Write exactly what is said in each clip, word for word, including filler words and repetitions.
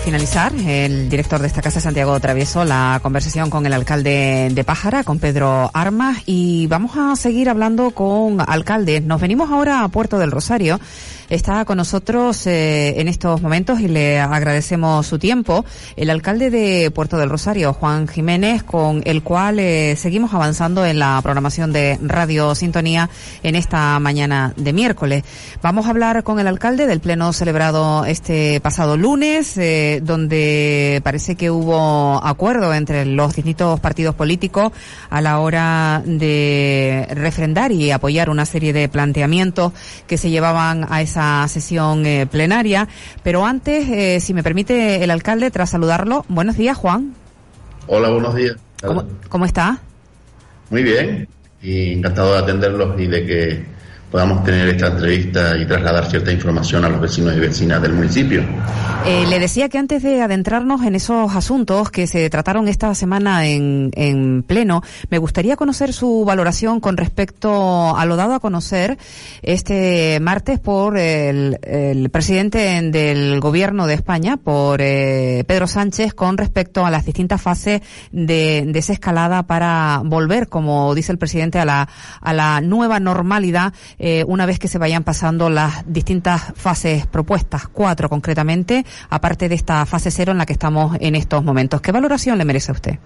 finalizar, el director de esta casa, Santiago Travieso, la conversación con el alcalde de Pájara, con Pedro Armas, y vamos a seguir hablando con alcaldes. Nos venimos ahora a Puerto del Rosario. Está con nosotros eh, en estos momentos y le agradecemos su tiempo el alcalde de Puerto del Rosario, Juan Jiménez, con el cual eh, seguimos avanzando en la programación de Radio Sintonía en esta mañana de miércoles. Vamos a hablar con el alcalde del pleno celebrado este pasado lunes, eh, donde parece que hubo acuerdo entre los distintos partidos políticos a la hora de refrendar y apoyar una serie de planteamientos que se llevaban a esa esa sesión eh, plenaria. Pero antes, eh, si me permite el alcalde, tras saludarlo, buenos días, Juan. Hola, buenos días. ¿Cómo, cómo está? Muy bien, y encantado de atenderlos y de que podamos tener esta entrevista y trasladar cierta información a los vecinos y vecinas del municipio. Eh, le decía que antes de adentrarnos en esos asuntos que se trataron esta semana en, en pleno, me gustaría conocer su valoración con respecto a lo dado a conocer este martes por el, el presidente del Gobierno de España, por eh, Pedro Sánchez, con respecto a las distintas fases de desescalada para volver, como dice el presidente, a la, a la nueva normalidad, eh, una vez que se vayan pasando las distintas fases propuestas, cuatro concretamente, aparte de esta fase cero en la que estamos en estos momentos. ¿Qué valoración le merece a usted?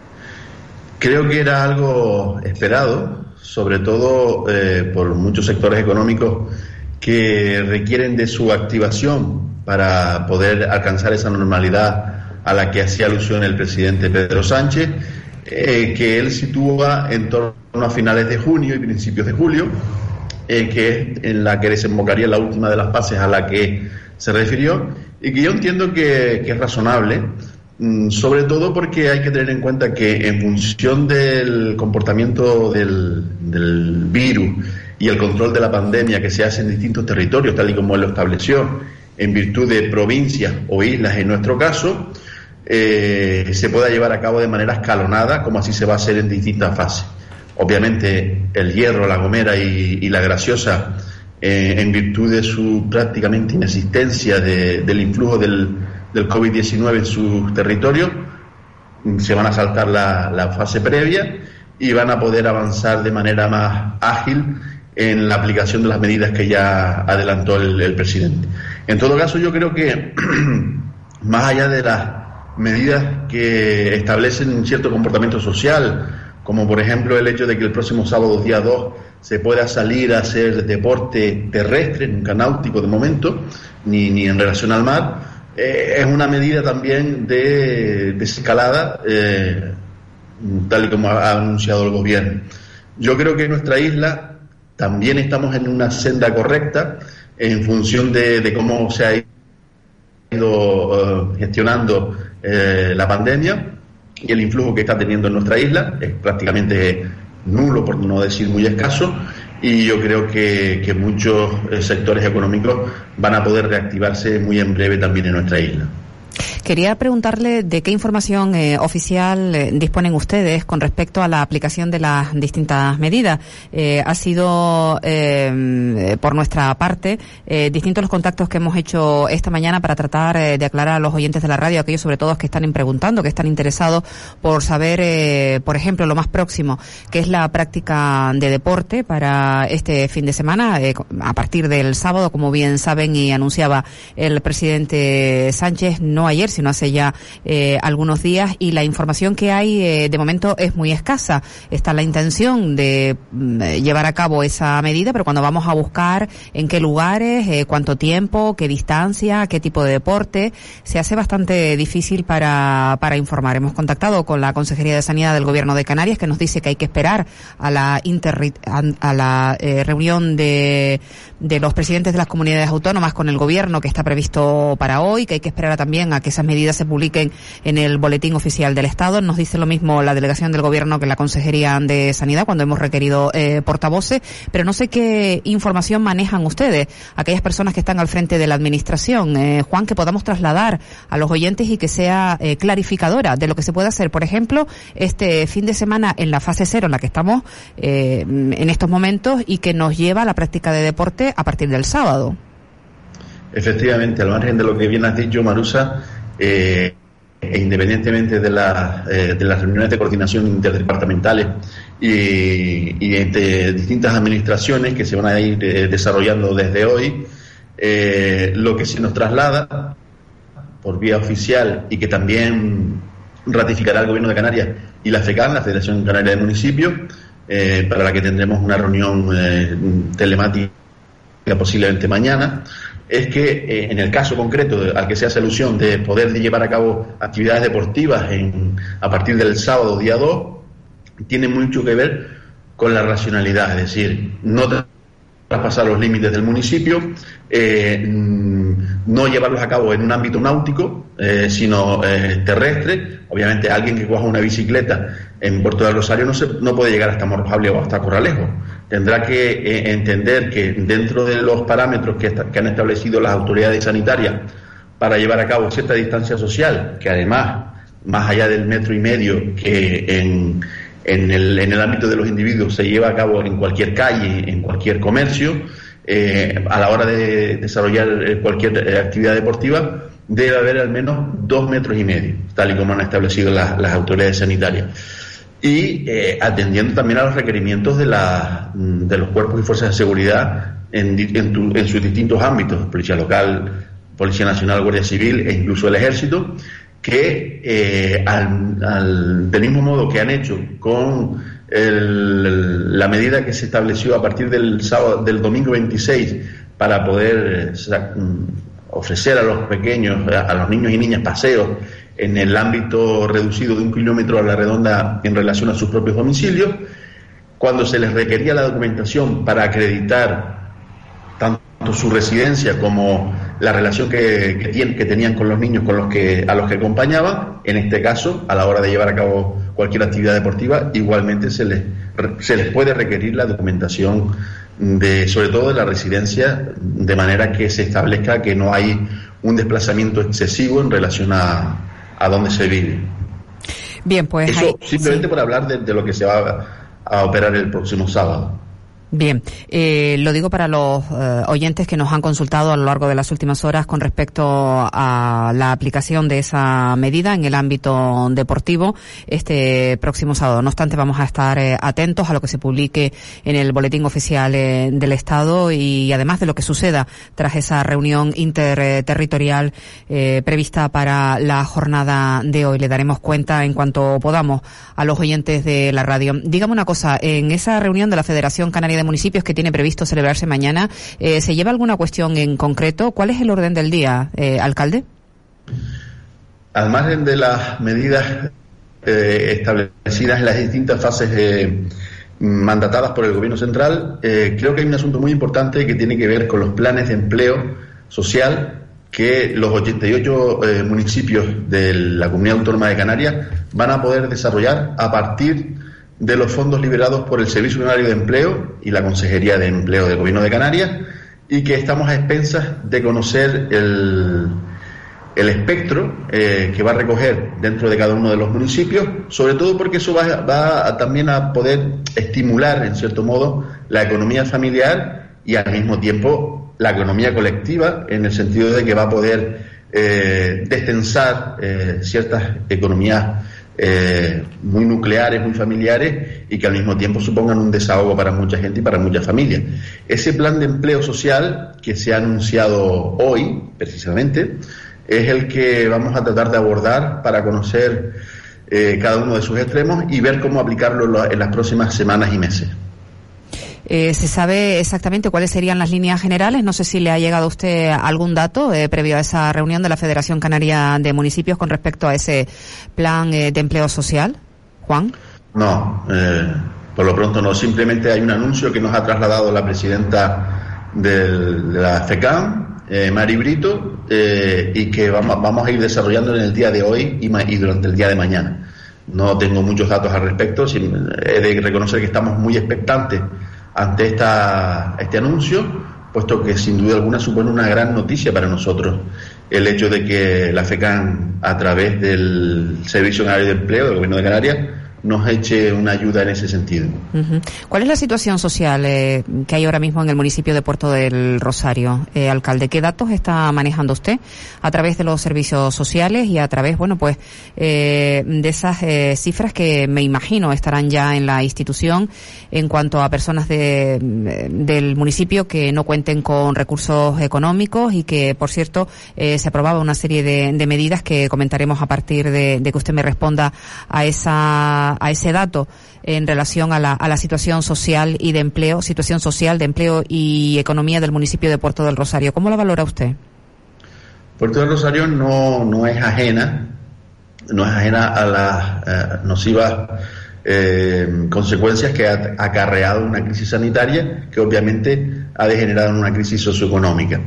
Creo que era algo esperado, sobre todo eh, por muchos sectores económicos que requieren de su activación para poder alcanzar esa normalidad a la que hacía alusión el presidente Pedro Sánchez, eh, que él sitúa en torno a finales de junio y principios de julio, eh, que es en la que desembocaría la última de las fases a la que se refirió, y que yo entiendo que, que es razonable, mmm, sobre todo porque hay que tener en cuenta que en función del comportamiento del, del virus y el control de la pandemia que se hace en distintos territorios, tal y como él lo estableció, en virtud de provincias o islas en nuestro caso, eh, se pueda llevar a cabo de manera escalonada, como así se va a hacer en distintas fases. Obviamente el Hierro, La Gomera y, y La Graciosa, eh, en virtud de su prácticamente inexistencia de, del influjo del, del COVID diecinueve en sus territorios, se van a saltar la, la fase previa y van a poder avanzar de manera más ágil en la aplicación de las medidas que ya adelantó el, el presidente. En todo caso, yo creo que más allá de las medidas que establecen un cierto comportamiento social, como por ejemplo el hecho de que el próximo sábado, día dos, se pueda salir a hacer deporte terrestre, nunca náutico de momento, ni, ni en relación al mar, eh, es una medida también de desescalada, eh, tal y como ha anunciado el gobierno. Yo creo que en nuestra isla también estamos en una senda correcta en función de, de cómo se ha ido uh, gestionando eh, la pandemia, y el influjo que está teniendo en nuestra isla es prácticamente nulo, por no decir muy escaso, y yo creo que, que muchos eh, sectores económicos van a poder reactivarse muy en breve también en nuestra isla. Quería preguntarle de qué información eh, oficial eh, disponen ustedes con respecto a la aplicación de las distintas medidas. Eh, ha sido, eh, por nuestra parte, eh, distintos los contactos que hemos hecho esta mañana para tratar eh, de aclarar a los oyentes de la radio, aquellos sobre todo que están preguntando, que están interesados por saber, eh, por ejemplo, lo más próximo, que es la práctica de deporte para este fin de semana, eh, a partir del sábado, como bien saben y anunciaba el presidente Sánchez, no ayer, sino hace ya eh, algunos días, y la información que hay eh, de momento es muy escasa. Está la intención de eh, llevar a cabo esa medida, pero cuando vamos a buscar en qué lugares, eh, cuánto tiempo, qué distancia, qué tipo de deporte, se hace bastante difícil para, para informar. Hemos contactado con la Consejería de Sanidad del Gobierno de Canarias, que nos dice que hay que esperar a la, inter, a, a la eh, reunión de, de los presidentes de las comunidades autónomas con el Gobierno, que está previsto para hoy, que hay que esperar también a que esas medidas se publiquen en el Boletín Oficial del Estado. Nos dice lo mismo la delegación del Gobierno que la Consejería de Sanidad cuando hemos requerido eh, portavoces, pero no sé qué información manejan ustedes, aquellas personas que están al frente de la Administración, eh, Juan, que podamos trasladar a los oyentes y que sea eh, clarificadora de lo que se puede hacer, por ejemplo, este fin de semana en la fase cero en la que estamos eh, en estos momentos y que nos lleva a la práctica de deporte a partir del sábado. Efectivamente, al margen de lo que bien has dicho, Marusa, eh, e independientemente de, la, eh, de las reuniones de coordinación interdepartamentales y, y entre distintas administraciones que se van a ir eh, desarrollando desde hoy, eh, lo que se nos traslada por vía oficial y que también ratificará el Gobierno de Canarias y la FECAN, la Federación Canaria de Municipios, eh, para la que tendremos una reunión eh, telemática posiblemente mañana, es que eh, en el caso concreto de, al que se hace alusión de poder llevar a cabo actividades deportivas en, a partir del sábado día dos, tiene mucho que ver con la racionalidad, es decir, no traspasar los límites del municipio, eh, no llevarlos a cabo en un ámbito náutico, eh, sino eh, terrestre. Obviamente alguien que coja una bicicleta en Puerto del Rosario no, se, no puede llegar hasta Morrojable o hasta Corralejo. Tendrá que eh, entender que dentro de los parámetros que, esta, que han establecido las autoridades sanitarias para llevar a cabo cierta distancia social, que además, más allá del metro y medio que en, en, el, en el ámbito de los individuos se lleva a cabo en cualquier calle, en cualquier comercio, eh, a la hora de desarrollar cualquier eh, actividad deportiva, debe haber al menos dos metros y medio, tal y como han establecido las, las autoridades sanitarias. Y eh, atendiendo también a los requerimientos de, la, de los cuerpos y fuerzas de seguridad en, en, tu, en sus distintos ámbitos, Policía Local, Policía Nacional, Guardia Civil e incluso el Ejército, que eh, al, al, del mismo modo que han hecho con el, la medida que se estableció a partir del sábado, del domingo veintiséis para poder eh, ofrecer a los pequeños, a los niños y niñas paseos en el ámbito reducido de un kilómetro a la redonda en relación a sus propios domicilios, cuando se les requería la documentación para acreditar tanto su residencia como la relación que, que, tienen, que tenían con los niños con los que, a los que acompañaban, en este caso, a la hora de llevar a cabo cualquier actividad deportiva, igualmente se les, se les puede requerir la documentación de, sobre todo de la residencia, de manera que se establezca que no hay un desplazamiento excesivo en relación a a dónde se vive. Bien, pues eso hay, simplemente sí. Por hablar de, de lo que se va a, a operar el próximo sábado. Bien, eh, lo digo para los eh, oyentes que nos han consultado a lo largo de las últimas horas con respecto a la aplicación de esa medida en el ámbito deportivo este próximo sábado. No obstante, vamos a estar eh, atentos a lo que se publique en el Boletín Oficial eh, del Estado y además de lo que suceda tras esa reunión interterritorial eh, prevista para la jornada de hoy. Le daremos cuenta en cuanto podamos a los oyentes de la radio. Dígame una cosa, en esa reunión de la Federación Canaria de Municipios que tiene previsto celebrarse mañana, eh, ¿se lleva alguna cuestión en concreto? ¿Cuál es el orden del día, eh, alcalde? Al margen de las medidas eh, establecidas en las distintas fases eh, mandatadas por el Gobierno Central, eh, creo que hay un asunto muy importante que tiene que ver con los planes de empleo social que los ochenta y ocho eh, municipios de la Comunidad Autónoma de Canarias van a poder desarrollar a partir de los fondos liberados por el Servicio Canario de Empleo y la Consejería de Empleo del Gobierno de Canarias, y que estamos a expensas de conocer el, el espectro eh, que va a recoger dentro de cada uno de los municipios, sobre todo porque eso va, va a, también a poder estimular, en cierto modo, la economía familiar y al mismo tiempo la economía colectiva, en el sentido de que va a poder eh, destensar eh, ciertas economías Eh, muy nucleares, muy familiares y que al mismo tiempo supongan un desahogo para mucha gente y para muchas familias. Ese plan de empleo social que se ha anunciado hoy, precisamente, es el que vamos a tratar de abordar para conocer eh, cada uno de sus extremos y ver cómo aplicarlo en las próximas semanas y meses. Eh, ¿Se sabe exactamente cuáles serían las líneas generales? No sé si le ha llegado a usted algún dato eh, previo a esa reunión de la Federación Canaria de Municipios con respecto a ese plan eh, de empleo social, Juan. No, eh, por lo pronto no. Simplemente hay un anuncio que nos ha trasladado la presidenta del, de la FECAM, eh, Mari Brito, eh, y que vamos, vamos a ir desarrollando en el día de hoy y, ma- y durante el día de mañana. No tengo muchos datos al respecto. Sin, he de reconocer que estamos muy expectantes ante esta, este anuncio, puesto que sin duda alguna supone una gran noticia para nosotros el hecho de que la FECAN, a través del Servicio Canario de Empleo del Gobierno de Canarias, nos eche una ayuda en ese sentido. Uh-huh. ¿Cuál es la situación social eh, que hay ahora mismo en el municipio de Puerto del Rosario, eh, alcalde? ¿Qué datos está manejando usted a través de los servicios sociales y a través, bueno, pues, eh, de esas eh, cifras que me imagino estarán ya en la institución en cuanto a personas de, del municipio que no cuenten con recursos económicos y que, por cierto, eh, se aprobaba una serie de, de medidas que comentaremos a partir de, de que usted me responda a esa a ese dato en relación a la, a la situación social y de empleo, situación social de empleo y economía del municipio de Puerto del Rosario. ¿Cómo lo valora usted? Puerto del Rosario no, no es ajena, no es ajena a las eh, nocivas eh, consecuencias que ha acarreado una crisis sanitaria que obviamente ha degenerado en una crisis socioeconómica.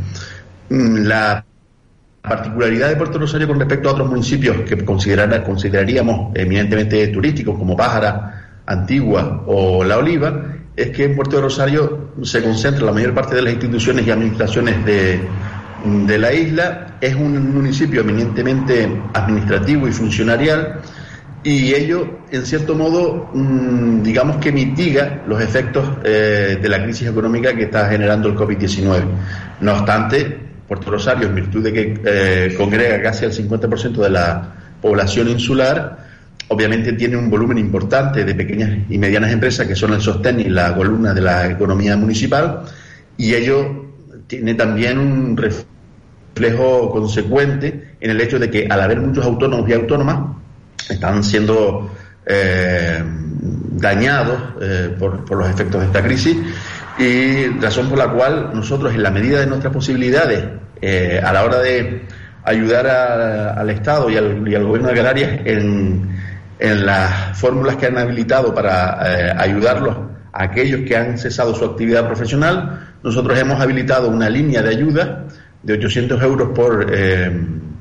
La particularidad de Puerto Rosario con respecto a otros municipios que consideraríamos eminentemente turísticos como Pájara, Antigua o La Oliva es que en Puerto de Rosario se concentra la mayor parte de las instituciones y administraciones de, de la isla. Es un municipio eminentemente administrativo y funcionarial y ello en cierto modo digamos que mitiga los efectos eh, de la crisis económica que está generando el COVID diecinueve. No obstante, Puerto Rosario, en virtud de que eh, congrega casi el cincuenta por ciento de la población insular, obviamente tiene un volumen importante de pequeñas y medianas empresas que son el sostén y la columna de la economía municipal, y ello tiene también un reflejo consecuente en el hecho de que al haber muchos autónomos y autónomas están siendo eh, dañados eh, por, por los efectos de esta crisis, y razón por la cual nosotros, en la medida de nuestras posibilidades, eh, a la hora de ayudar a, al Estado y al, y al Gobierno de Canarias en, en las fórmulas que han habilitado para eh, ayudarlos a aquellos que han cesado su actividad profesional, nosotros hemos habilitado una línea de ayuda de ochocientos euros por eh,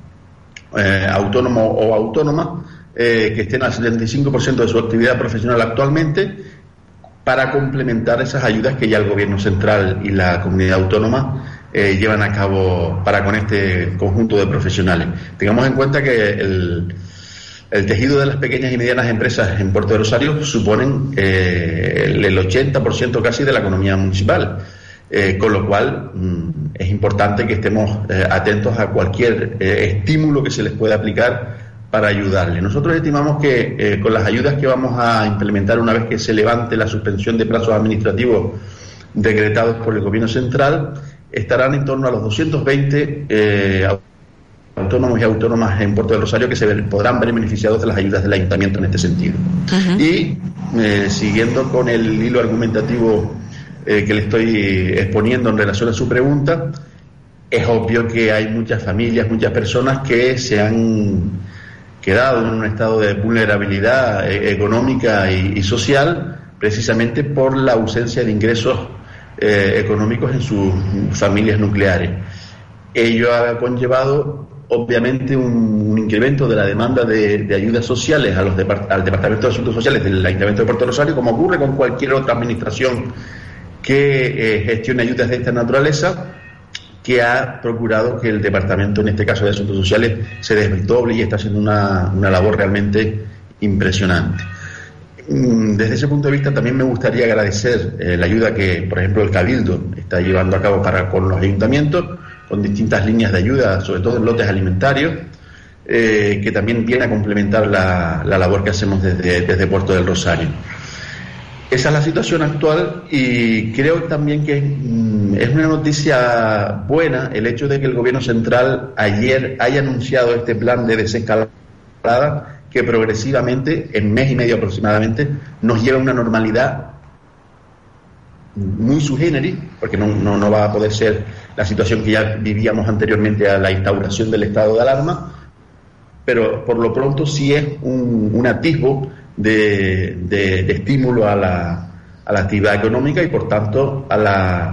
eh, autónomo o autónoma eh, que estén al setenta y cinco por ciento de su actividad profesional actualmente, para complementar esas ayudas que ya el Gobierno central y la comunidad autónoma eh, llevan a cabo para con este conjunto de profesionales. Tengamos en cuenta que el, el tejido de las pequeñas y medianas empresas en Puerto de Rosario suponen eh, el, el ochenta por ciento casi de la economía municipal, eh, con lo cual mm, es importante que estemos eh, atentos a cualquier eh, estímulo que se les pueda aplicar para ayudarle. Nosotros estimamos que eh, con las ayudas que vamos a implementar una vez que se levante la suspensión de plazos administrativos decretados por el Gobierno central, estarán en torno a los doscientos veinte eh, autónomos y autónomas en Puerto del Rosario que se podrán ver beneficiados de las ayudas del Ayuntamiento en este sentido. Uh-huh. Y eh, siguiendo con el hilo argumentativo eh, que le estoy exponiendo en relación a su pregunta, es obvio que hay muchas familias, muchas personas que se han quedado en un estado de vulnerabilidad eh, económica y, y social precisamente por la ausencia de ingresos eh, económicos en sus familias nucleares. Ello ha conllevado obviamente un, un incremento de la demanda de, de ayudas sociales a los depart- al Departamento de Asuntos Sociales del Ayuntamiento de Puerto Rosario, como ocurre con cualquier otra administración que eh, gestione ayudas de esta naturaleza, que ha procurado que el Departamento, en este caso de Asuntos Sociales, se desdoble y está haciendo una, una labor realmente impresionante. Desde ese punto de vista también me gustaría agradecer eh, la ayuda que, por ejemplo, el Cabildo está llevando a cabo para con los ayuntamientos, con distintas líneas de ayuda, sobre todo en lotes alimentarios, eh, que también viene a complementar la, la labor que hacemos desde, desde Puerto del Rosario. Esa es la situación actual y creo también que mm, es una noticia buena el hecho de que el Gobierno central ayer haya anunciado este plan de desescalada que progresivamente, en mes y medio aproximadamente, nos lleva a una normalidad muy sui generis, porque no, no, no va a poder ser la situación que ya vivíamos anteriormente a la instauración del estado de alarma, pero por lo pronto sí es un, un atisbo de, de, de estímulo a la, a la actividad económica y por tanto a la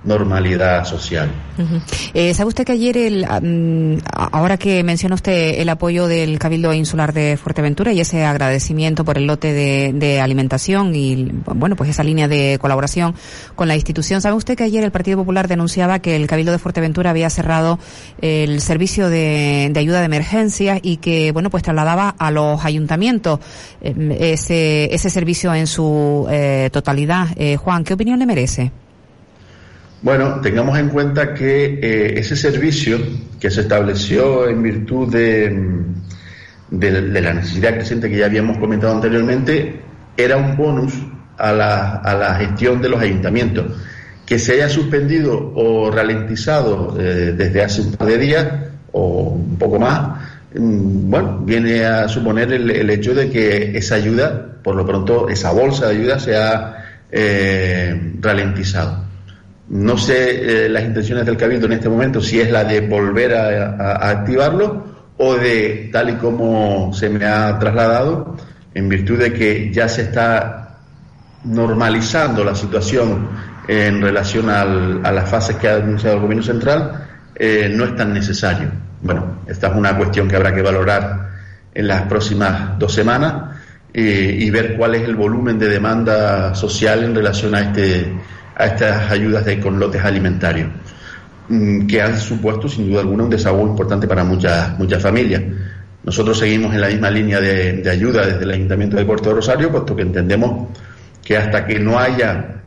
normalidad social. Uh-huh. Eh, ¿Sabe usted que ayer, el, um, ahora que menciona usted el apoyo del Cabildo Insular de Fuerteventura y ese agradecimiento por el lote de, de alimentación y, bueno, pues esa línea de colaboración con la institución, ¿sabe usted que ayer el Partido Popular denunciaba que el Cabildo de Fuerteventura había cerrado el servicio de, de ayuda de emergencia y que, bueno, pues trasladaba a los ayuntamientos eh, ese, ese servicio en su eh, totalidad? Eh, Juan, ¿qué opinión le merece? Bueno, tengamos en cuenta que eh, ese servicio que se estableció en virtud de, de, de la necesidad creciente que ya habíamos comentado anteriormente, era un bonus a la, a la gestión de los ayuntamientos. Que se haya suspendido o ralentizado eh, desde hace un par de días o un poco más, mm, bueno, viene a suponer el, el hecho de que esa ayuda, por lo pronto, esa bolsa de ayuda se ha eh, ralentizado. No sé eh, las intenciones del Cabildo en este momento, si es la de volver a, a, a activarlo o de, tal y como se me ha trasladado, en virtud de que ya se está normalizando la situación en relación al, a las fases que ha anunciado el Gobierno Central, eh, no es tan necesario. Bueno, esta es una cuestión que habrá que valorar en las próximas dos semanas eh, y ver cuál es el volumen de demanda social en relación a este a estas ayudas de con lotes alimentarios, que han supuesto sin duda alguna un desahogo importante para muchas muchas familias. Nosotros seguimos en la misma línea de, de ayuda desde el Ayuntamiento de Puerto de Rosario, puesto que entendemos que hasta que no haya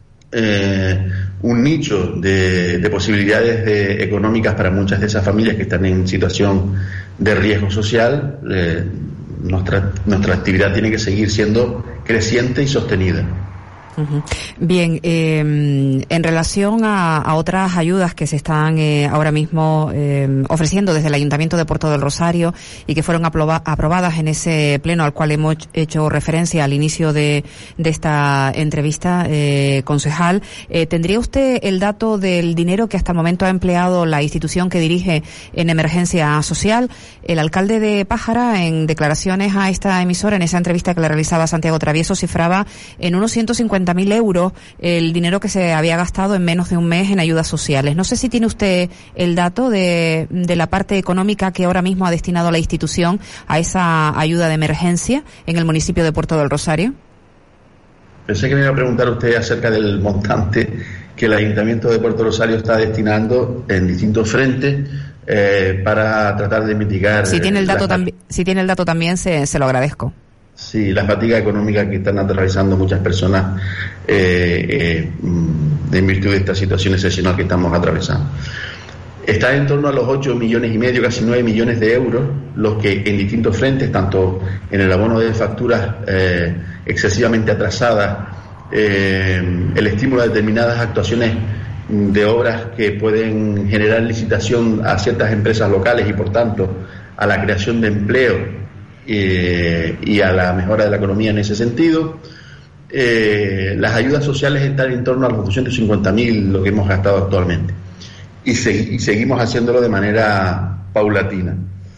eh, un nicho de, de posibilidades de, económicas para muchas de esas familias que están en situación de riesgo social, eh, nuestra, nuestra actividad tiene que seguir siendo creciente y sostenida. Uh-huh. Bien, eh, en relación a, a otras ayudas que se están eh, ahora mismo eh, ofreciendo desde el Ayuntamiento de Puerto del Rosario y que fueron aproba- aprobadas en ese pleno al cual hemos hecho referencia al inicio de, de esta entrevista, eh, concejal, eh, ¿tendría usted el dato del dinero que hasta el momento ha empleado la institución que dirige en emergencia social? El alcalde de Pájara, en declaraciones a esta emisora, en esa entrevista que le realizaba Santiago Travieso, cifraba en unos ciento cincuenta mil euros el dinero que se había gastado en menos de un mes en ayudas sociales. No sé si tiene usted el dato de, de la parte económica que ahora mismo ha destinado la institución a esa ayuda de emergencia en el municipio de Puerto del Rosario. Pensé que me iba a preguntar usted acerca del montante que el Ayuntamiento de Puerto Rosario está destinando en distintos frentes eh, para tratar de mitigar. Si tiene el dato también, si tiene el dato también se, se lo agradezco. Sí, la fatiga económica que están atravesando muchas personas eh, eh, en virtud de esta situación excepcional que estamos atravesando. Está en torno a los ocho millones y medio, casi nueve millones de euros, los que en distintos frentes, tanto en el abono de facturas eh, excesivamente atrasadas, eh, el estímulo a determinadas actuaciones de obras que pueden generar licitación a ciertas empresas locales y, por tanto, a la creación de empleo Eh, y a la mejora de la economía en ese sentido. Eh, las ayudas sociales están en torno a los doscientos cincuenta mil, lo que hemos gastado actualmente, y, se, y seguimos haciéndolo de manera paulatina.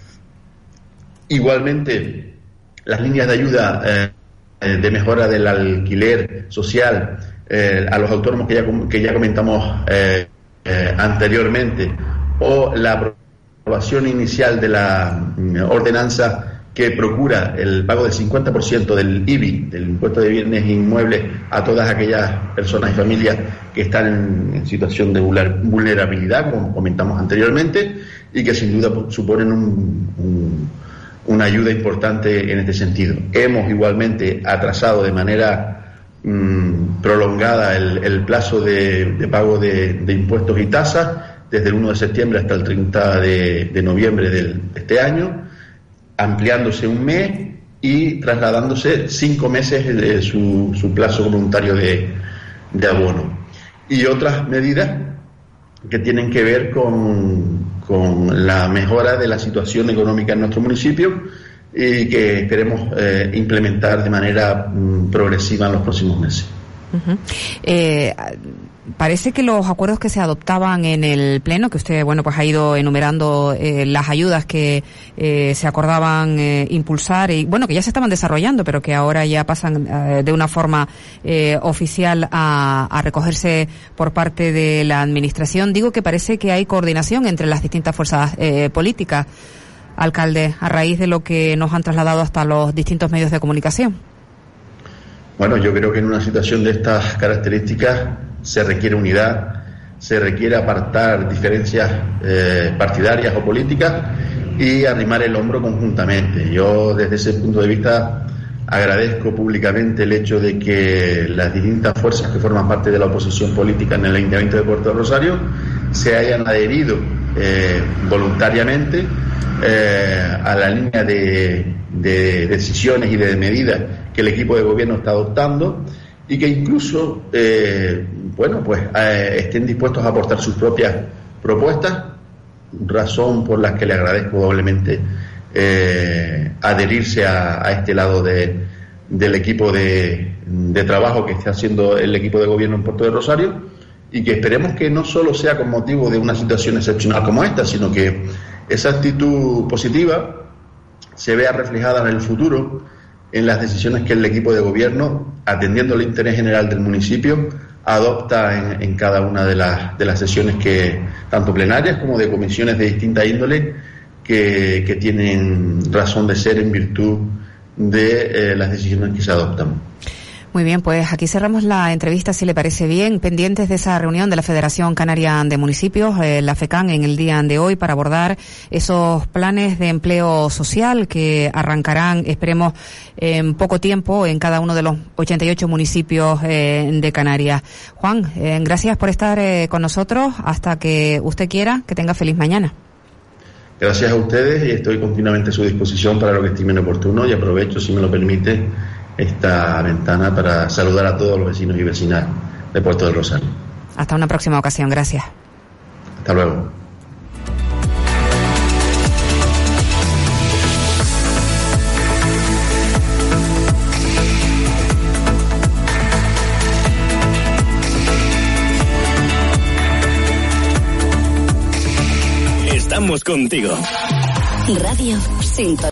Igualmente, las líneas de ayuda eh, de mejora del alquiler social eh, a los autónomos que ya, que ya comentamos eh, eh, anteriormente, o la aprobación inicial de la mm, ordenanza que procura el pago del cincuenta por ciento del I B I, del impuesto de bienes inmuebles, a todas aquellas personas y familias que están en, en situación de vulnerabilidad, como comentamos anteriormente, y que sin duda suponen un, un, una ayuda importante en este sentido. Hemos igualmente atrasado de manera mmm, prolongada el, el plazo de, de pago de, de impuestos y tasas, desde el uno de septiembre hasta el treinta de noviembre de este año, ampliándose un mes y trasladándose cinco meses de su, su plazo voluntario de, de abono. Y otras medidas que tienen que ver con, con la mejora de la situación económica en nuestro municipio y que queremos eh, implementar de manera mm, progresiva en los próximos meses. Uh-huh. Eh, parece que los acuerdos que se adoptaban en el Pleno, que usted, bueno, pues ha ido enumerando eh, las ayudas que eh, se acordaban eh, impulsar y, bueno, que ya se estaban desarrollando, pero que ahora ya pasan eh, de una forma eh, oficial a, a recogerse por parte de la Administración. Digo que parece que hay coordinación entre las distintas fuerzas eh, políticas, alcalde, a raíz de lo que nos han trasladado hasta los distintos medios de comunicación. Bueno, yo creo que en una situación de estas características se requiere unidad, se requiere apartar diferencias eh, partidarias o políticas y arrimar el hombro conjuntamente. Yo, desde ese punto de vista, agradezco públicamente el hecho de que las distintas fuerzas que forman parte de la oposición política en el Ayuntamiento de Puerto del Rosario se hayan adherido eh, voluntariamente eh, a la línea de, de decisiones y de medidas que el equipo de gobierno está adoptando, y que incluso, eh, bueno, pues eh, estén dispuestos a aportar sus propias propuestas, razón por la que le agradezco doblemente eh, adherirse a, a este lado de, del equipo de, de trabajo que está haciendo el equipo de gobierno en Puerto del Rosario, y que esperemos que no solo sea con motivo de una situación excepcional como esta, sino que esa actitud positiva se vea reflejada en el futuro en las decisiones que el equipo de gobierno, atendiendo el interés general del municipio, adopta en, en cada una de las, de las sesiones, que tanto plenarias como de comisiones de distinta índole, que, que tienen razón de ser en virtud de eh, las decisiones que se adoptan. Muy bien, pues aquí cerramos la entrevista, si le parece bien, pendientes de esa reunión de la Federación Canaria de Municipios, eh, la FECAN, en el día de hoy, para abordar esos planes de empleo social que arrancarán, esperemos, en poco tiempo en cada uno de los ochenta y ocho municipios eh, de Canarias. Juan, eh, gracias por estar eh, con nosotros. Hasta que usted quiera, que tenga feliz mañana. Gracias a ustedes, y estoy continuamente a su disposición para lo que estimen oportuno, y aprovecho, si me lo permite, esta ventana para saludar a todos los vecinos y vecinas de Puerto del Rosario. Hasta una próxima ocasión. Gracias. Hasta luego. Estamos contigo. Radio Sintonía.